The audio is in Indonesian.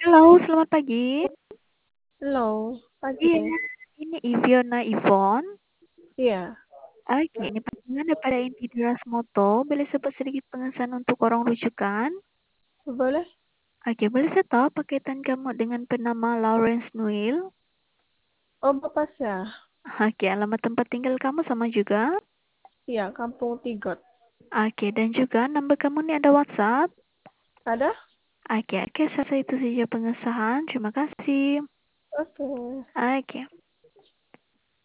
Halo, selamat pagi. Halo, pagi. Iya, ini Iviona Ivon. Iya, Oke, ini panjangan pada inti deras moto. Boleh sebut sedikit pengesahan untuk orang rujukan? boleh? Oke, boleh saya tahu pakaian kamu dengan penama Lawrence Nuil? Oh, Bapak ya? Oke, alamat tempat tinggal kamu sama juga? Iya, Kampung Tigot. Oke, dan juga nomor kamu ini ada WhatsApp? Ada? Oke, saya itu saja pengesahan. Terima kasih. Oke. Oke.